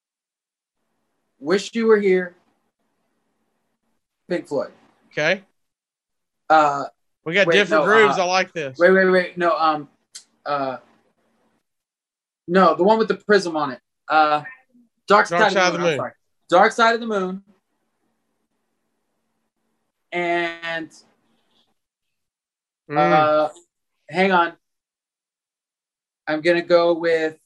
Wish You Were Here, Pink Floyd. Okay. We got different grooves. I like this. Wait. No, no, the one with the prism on it. Dark Side of the Moon. Dark Side of the Moon. And hang on. I'm gonna go with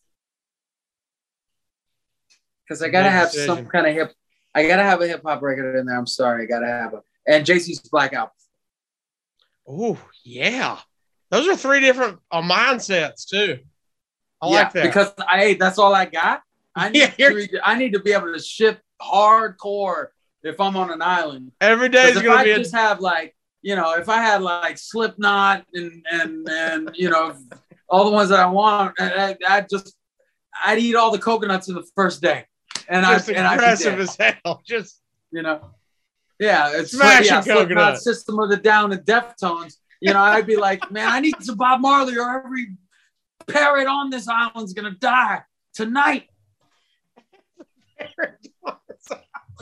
because I gotta have some kind of I gotta have a hip hop record in there. I'm sorry, I gotta have and Jay-Z's Black Album. Oh yeah, those are 3 different mindsets too. I like that because that's all I got. I need to be able to shift hardcore if I'm on an island. Every day is gonna be. Just have like if I had like Slipknot and all the ones that I want, I'd eat all the coconuts in the first day. And I'd aggressive as hell. Just it's smashing coconuts. System of the Down and Deftones. I'd be like, man, I need some Bob Marley, or every parrot on this island's gonna die tonight.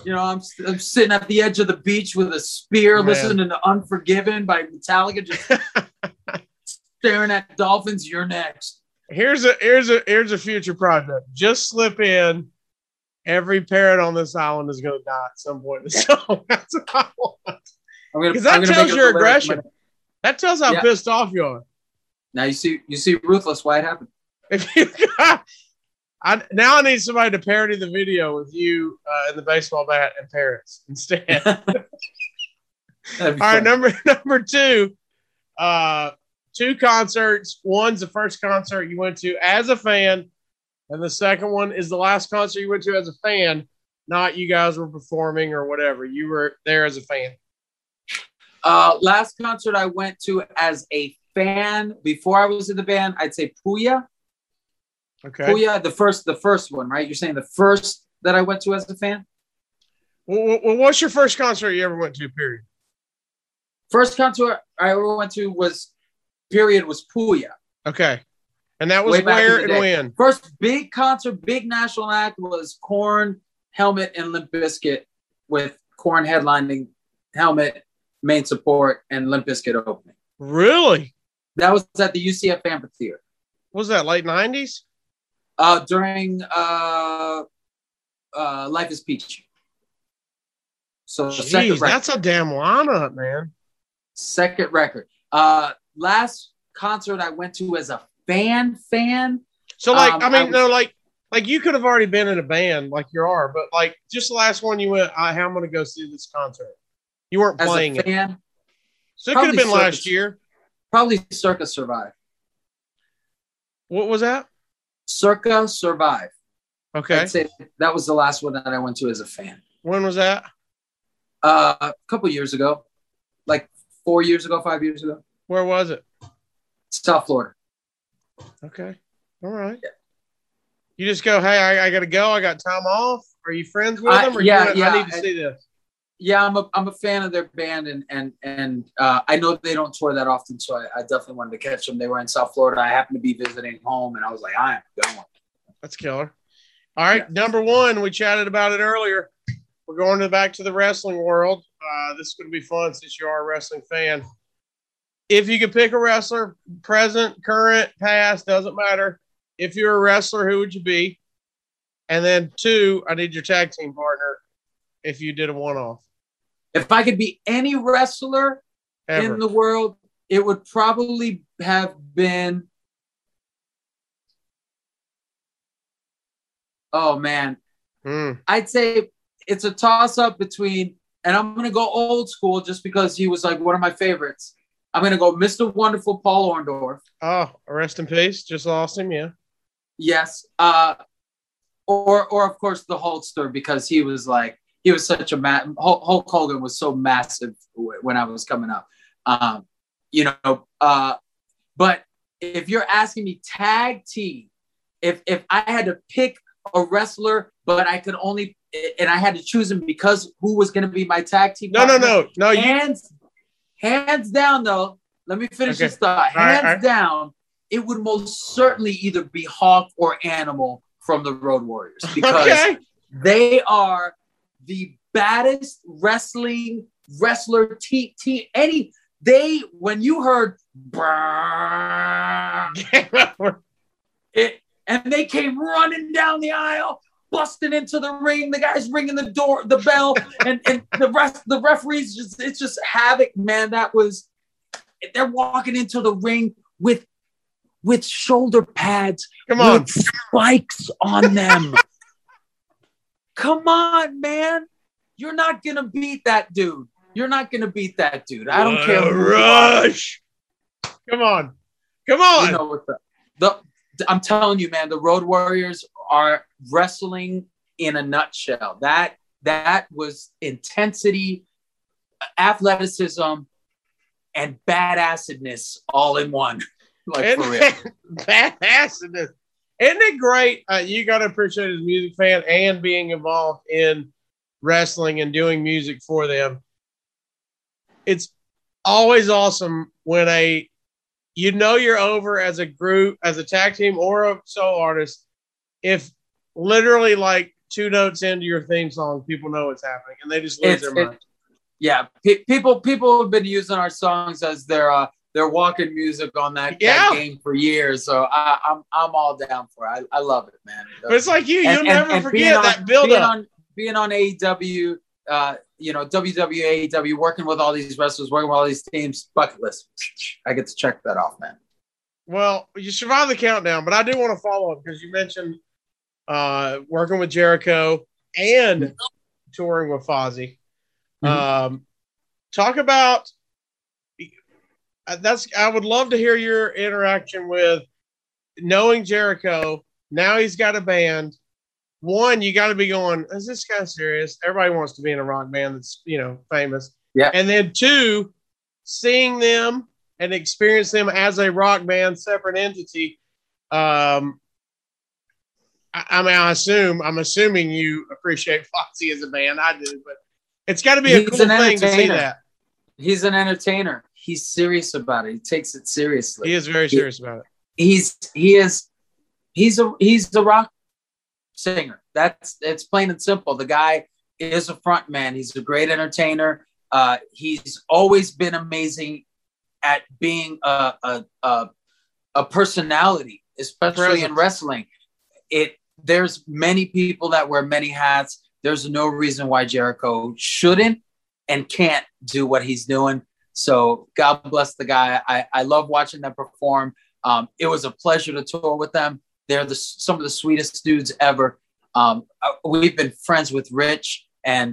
I'm sitting at the edge of the beach with a spear, listening to Unforgiven by Metallica, just staring at dolphins. You're next. Here's a future project. Just slip in. Every parrot on this island is going to die at some point in the song. That's what I want. Because that tells your aggression. That tells how pissed off you are. Now you see Ruthless. Why it happened? If you got, I need somebody to parody the video with you in the baseball bat and parrots instead. All right, number two. Two concerts. One's the first concert you went to as a fan, and the second one is the last concert you went to as a fan. Not you guys were performing or whatever. You were there as a fan. Last concert I went to as a fan before I was in the band, I'd say Puya. Okay. Puya, the first one, right? You're saying the first that I went to as a fan? Well, what's your first concert you ever went to, period? First concert I ever went to was Puya. Okay. And that was where and when? First big concert, big national act was Korn, Helmet, and Limp Bizkit, with Korn headlining, Helmet, main support, and Limp Bizkit opening. Really? That was at the UCF Amphitheater. What was that, late 90s? During Life is Peachy. So jeez, that's a damn lineup, man. Second record. Last concert I went to as a fan. So like you could have already been in a band like you are, but like just the last one you went, I'm going to go see this concert. You weren't playing as a fan, it. So it could have been last year. Probably Circa Survive. What was that? Circa Survive. Okay. I'd say that was the last one that I went to as a fan. When was that? A couple years ago. Like 4 years ago, 5 years ago. Where was it? South Florida. Okay. All right. Yeah. You just go, hey, I got to go. I got time off. Are you friends with them? Or I need to see this. Yeah, I'm a fan of their band, and I know they don't tour that often, so I definitely wanted to catch them. They were in South Florida. I happened to be visiting home, and I was like, I am going. That's killer. All right, number one, we chatted about it earlier. We're going back to the wrestling world. This is going to be fun since you are a wrestling fan. If you could pick a wrestler, present, current, past, doesn't matter. If you're a wrestler, who would you be? And then two, I need your tag team partner if you did a one-off. If I could be any wrestler ever in the world, it would probably have been. Oh, man. I'd say it's a toss-up between, and I'm going to go old school just because he was like one of my favorites. I'm going to go Mr. Wonderful Paul Orndorff. Oh, rest in peace. Just lost him, yeah. Yes. Or of course, the Hulkster, because he was such a Hulk Hogan was so massive when I was coming up. But if you're asking me tag team, if I had to pick a wrestler, but I could only, and I had to choose him because who was going to be my tag team partner? No. Hands down, though. Let me finish this thought. Hands down, it would most certainly either be Hawk or Animal from the Road Warriors, because they are the baddest wrestler team. When you heard it, and they came running down the aisle, busting into the ring. The guy's ringing the bell, and the referees it's just havoc, man. They're walking into the ring with shoulder pads, with spikes on them. Come on, man. You're not going to beat that dude. I don't care. Rush. Come on. You know what I'm telling you, man, the Road Warriors are wrestling in a nutshell. That was intensity, athleticism, and badassedness all in one. For real. Badassedness. Isn't it great? You got to appreciate as a music fan and being involved in wrestling and doing music for them. It's always awesome when you're over as a group, as a tag team or a solo artist, if literally like 2 notes into your theme song, people know what's happening, and they just lose their mind. Yeah, people have been using our songs as their walking music on that game for years. So I'm all down for it. I love it, man. But it's like you'll never forget that build up. Being on AEW, WWE, AEW, working with all these wrestlers, working with all these teams, bucket list. I get to check that off, man. Well, you survived the countdown, but I do want to follow up because you mentioned working with Jericho and touring with Fozzy. Talk about I would love to hear your interaction with knowing Jericho. Now he's got a band. One, you got to be going, is this guy serious? Everybody wants to be in a rock band that's, famous. Yeah. And then 2, seeing them and experience them as a rock band, separate entity. I'm assuming you appreciate Fozzy as a band. I do, but it's got to be a cool thing to see that. He's an entertainer. He's serious about it. He takes it seriously. He is very serious about it. He's a rock singer. It's plain and simple. The guy is a front man. He's a great entertainer. He's always been amazing at being a personality, especially in wrestling. There's many people that wear many hats. There's no reason why Jericho shouldn't and can't do what he's doing. So God bless the guy. I love watching them perform. It was a pleasure to tour with them. They're some of the sweetest dudes ever. We've been friends with Rich and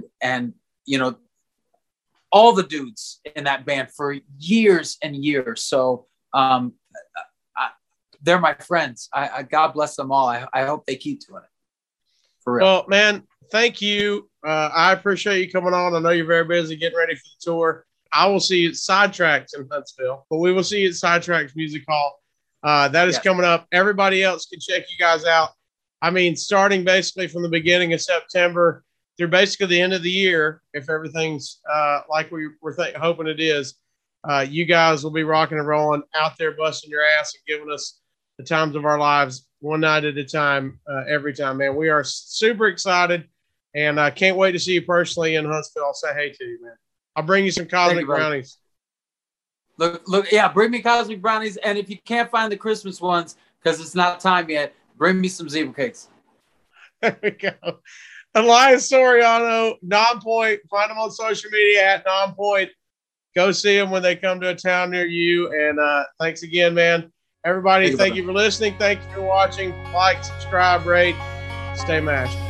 all the dudes in that band for years and years. So they're my friends. God bless them all. I hope they keep doing it. For real. Well, man, thank you. I appreciate you coming on. I know you're very busy getting ready for the tour. I will see you at Sidetracks in Huntsville, but we will see you at Sidetracks Music Hall. That is coming up. Everybody else can check you guys out. I mean, starting basically from the beginning of September through basically the end of the year, if everything's like we're hoping it is, you guys will be rocking and rolling out there, busting your ass and giving us the times of our lives one night at a time, every time, man. We are super excited, and I can't wait to see you personally in Huntsville. I'll say hey to you, man. I'll bring you some Cosmic Brownies. Look, yeah, bring me Cosmic Brownies, and if you can't find the Christmas ones because it's not time yet, bring me some zebra cakes. There we go. Elias Soriano, Nonpoint. Find them on social media at Nonpoint. Go see them when they come to a town near you. And thanks again, man. Everybody, thank you for listening. Thank you for watching. Like, subscribe, rate. Stay mashed.